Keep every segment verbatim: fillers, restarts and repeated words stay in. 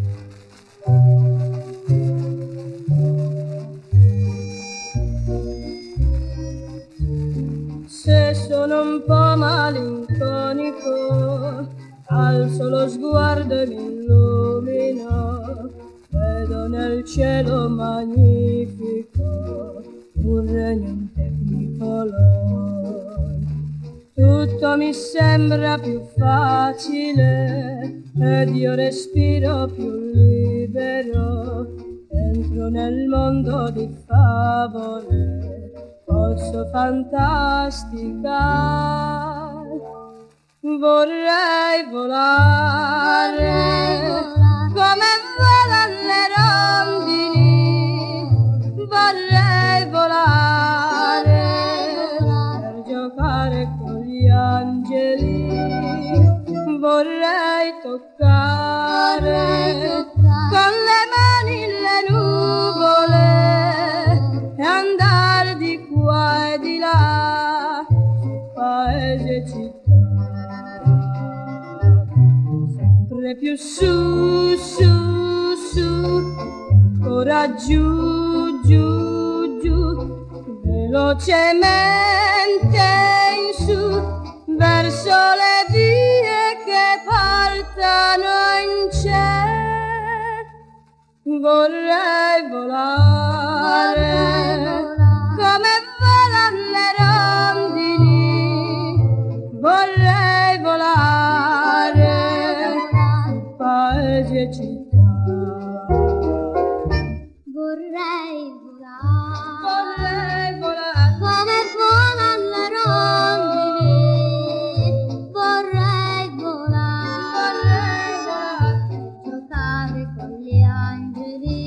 Se sono un po' malinconico, alzo lo sguardo e mi illumino, vedo nel cielo magnifico un regno in technicolor. Tutto mi sembra più facile ed io respiro più libero, entro nel mondo di favole, posso fantasticare. Vorrei volare, come volano le rondini, vorrei volare, per giocare con gli angeli, vorrei toccare con le mani le nuvole e andare di qua e di là, paese e città. Sempre più su, su, su, ancora giù, giù, giù, velocemente in su, verso le vie che portano in cielo. Vorrei volare, come volano le rondini, vorrei volare, paesi e città. Vorrei volare, vorrei volare, come volano le rondini, vorrei volare, vorrei volare, giocare con gli angeli,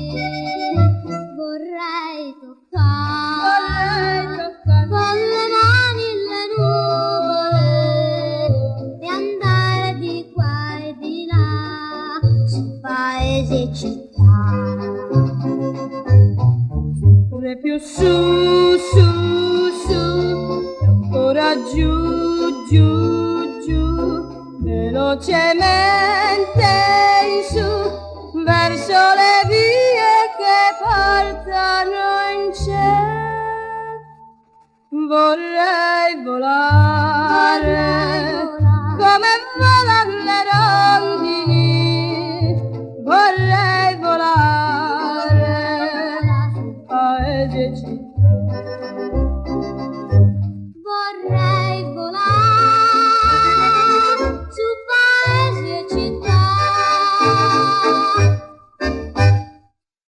vorrei toccare, vorrei toccare con le mani le nuvole e andare di qua e di là, su paesi e città. sempre più su, su, su, e ancora giù, giù, giù, velocemente in su, verso le vie che portano in cielo. Vorrei volare, Vorrei volare, come volano le rondini,